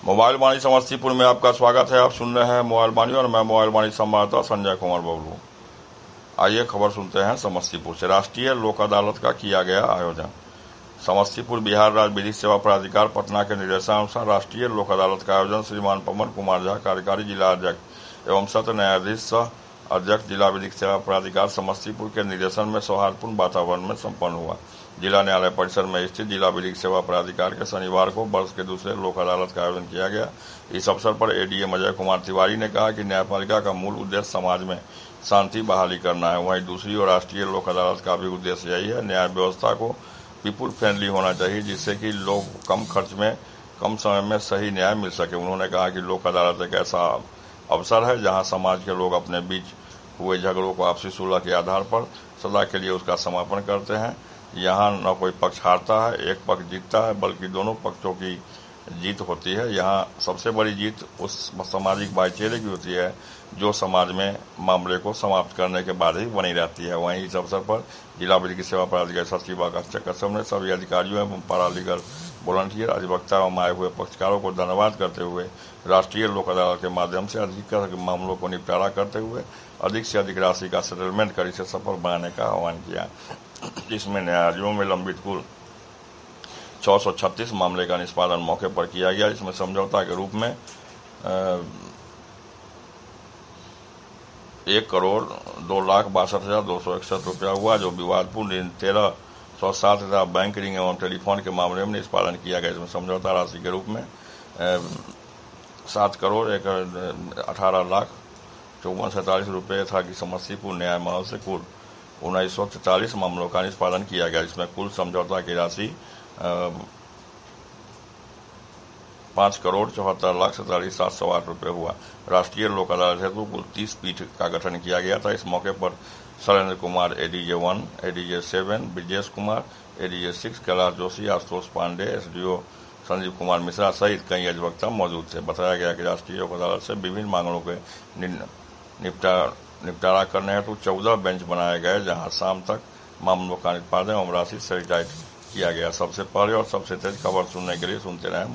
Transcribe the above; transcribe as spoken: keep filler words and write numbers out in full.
Mobile वाणी समस्तीपुर में आपका स्वागत है। आप सुन रहे हैं मोबाइल वाणी और मैं मोबाइल वाणी संवाददाता संजय कुमार बबलू। आइए खबर सुनते हैं समस्तीपुर से। राष्ट्रीय लोक अदालत का किया गया आयोजन। समस्तीपुर बिहार राज्य विधिक सेवा प्राधिकार पटना के निर्देशानुसार राष्ट्रीय लोक अदालत का आयोजन श्रीमान पवन कुमार झा, कार्यकारी जिला अध्यक्ष एवं सत्र न्यायाधीश सह अध्यक्ष जिला विधिक सेवा प्राधिकार समस्तीपुर के निर्देशन में सौहार्दपूर्ण वातावरण में संपन्न हुआ। जिला न्यायालय परिसर में स्थित जिला विधिक सेवा प्राधिकार के शनिवार को वर्ष के दूसरे लोक अदालत का आयोजन किया गया। इस अवसर पर एडीएम अजय कुमार तिवारी ने कहा कि न्यायपालिका का मूल उद्देश्य समाज में शांति बहाली करना है। वहीं दूसरी ओर राष्ट्रीय लोक अदालत का भी उद्देश्य यही है। न्याय व्यवस्था को पीपुल फ्रेंडली होना चाहिए, जिससे कि लोग कम खर्च में कम समय में सही न्याय मिल सके। उन्होंने कहा कि लोक अदालत एक ऐसा अवसर है जहां समाज के लोग अपने बीच हुए झगड़ों को आपसी सुलह के आधार पर सदा के लिए उसका समापन करते हैं। यहाँ न कोई पक्ष हारता है, एक पक्ष जीतता है, बल्कि दोनों पक्षों की जीत होती है। यहाँ सबसे बड़ी जीत उस सामाजिक भाईचारे की होती है जो समाज में मामले को समाप्त करने के बाद ही बनी रहती है। वहीं इस अवसर पर जिला विधिक सेवा प्राधिकार सचिव अगस्त्य कश्यप ने सभी अधिकारियों एवं पैरालीगल वॉलंटियर, अधिवक्ता एवं आए हुए पक्षकारों को धन्यवाद करते हुए राष्ट्रीय लोक अदालत के माध्यम से अधिक मामलों को निपटारा करते हुए अधिक से अधिक राशि का सेटलमेंट कर इसे सफल बनाने का आह्वान किया। जिसमें न्यायालयों में लंबित कुल छह सौ छत्तीस मामले का निष्पादन मौके पर किया गया। इसमें समझौता के रूप में एक करोड़ दो लाख बासठ हजार दो सौ इकसठ रुपया हुआ, जो विवादपूर्ण तेरह सौ सात हजार बैंक रिंग एवं टेलीफोन के मामले में निष्पादन किया गया। इसमें समझौता राशि के रूप में सात करोड़ एक अठारह लाख चौवन सैंतालीस रुपये था कि समस्तीपुर न्याय महल से कुल उन्नीस सौ तैतालीस मामलों का निष्पादन किया गया। इसमें कुल समझौता की राशि पाँच करोड़ चौहत्तर लाख सैंतालीस सात सौ आठ रुपये हुआ। राष्ट्रीय लोक अदालत हेतु कुल तीस पीठ का गठन किया गया था। इस मौके पर Shailendra Kumar ADJ one, ADJ seven, Brijesh Kumar, ADJ six, Kailash Joshi, Ashutosh Pandey, SDO Sanjeev Kumar Mishra सहित कई अधिवक्ता मौजूद थे। बताया गया कि राष्ट्रीय लोक अदालत से विभिन्न मामलों के निपटा निपटारा करने हेतु चौदह बेंच बनाए गए, जहां शाम तक मामलों का निष्पादन एवं राशि सेटिस्फाइड किया गया। सबसे पहले और सबसे तेज खबर सुनने के लिए सुनते रहें